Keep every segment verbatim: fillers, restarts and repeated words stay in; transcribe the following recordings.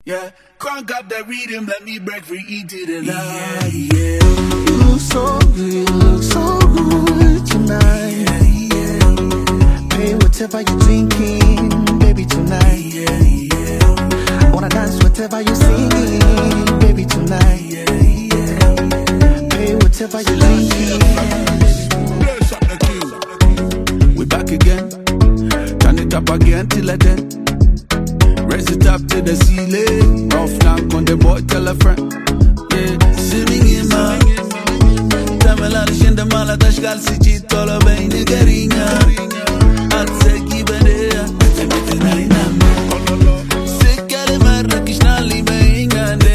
Yeah, crank up the rhythm, let me break free, eat it alive. Yeah, yeah. You look so good, you look so good tonight. Yeah, yeah. Pay whatever you're drinking, baby, tonight. Yeah, yeah. Wanna dance whatever you're singing, baby, tonight. Yeah, yeah. Pay whatever you're drinking. Bless up the king. We back again. Turn it up again till I dead. Raise it up to the ceiling. Rough flank on the boy, tell a friend. Yeah, swimming in my Tamela scende mala tashgal si chitolo bem nigerinha. Atseki bedea, temete na inama. Sekale marra kishnali bem ande.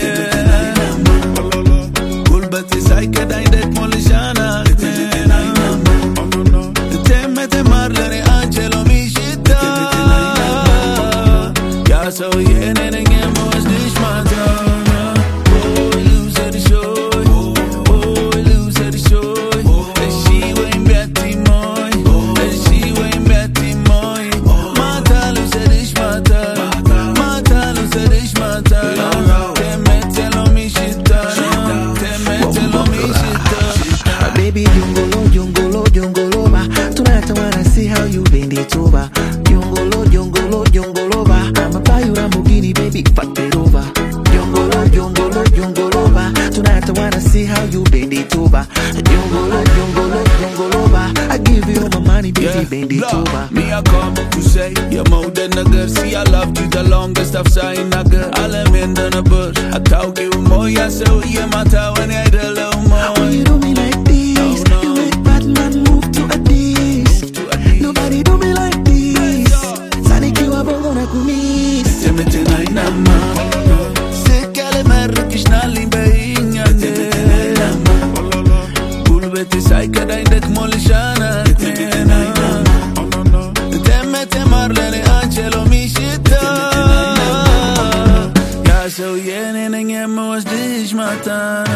Gulbati saike daindet molishana. Temete na inama. Temete marla ne angelo mishita. Ya so yene nenge mos dishmata. Baby, yungolo, yungolo, yungolo ba. Tonight I wanna see how you bend it over. Yungolo, yungolo, yungolo ba. I'ma buy you Lamborghini, baby, fuck it over. Yungolo, yungolo, yungolo ba. Tonight I wanna see how you bend it over. Yungolo, yungolo, yungolo ba. I give you my money, baby, yeah, bend it blah. over. Me I come to say you're more than a girl. See I loved you the longest I've seen a girl. I'll am in the bush. I talk you more, yeah, so yeah, my tower when I do little more. When you do me like this, no, no. You make bad man move to a this. Move to a this. Nobody do me like this. Sonic you are gonna kumis. Temete na inama. Sekale marra kishnali bem ande. Gulbeti saike daindet molishana. Temete na inama. Temete marla ne angelo mishita. Ya so yene nenge mos dishmata.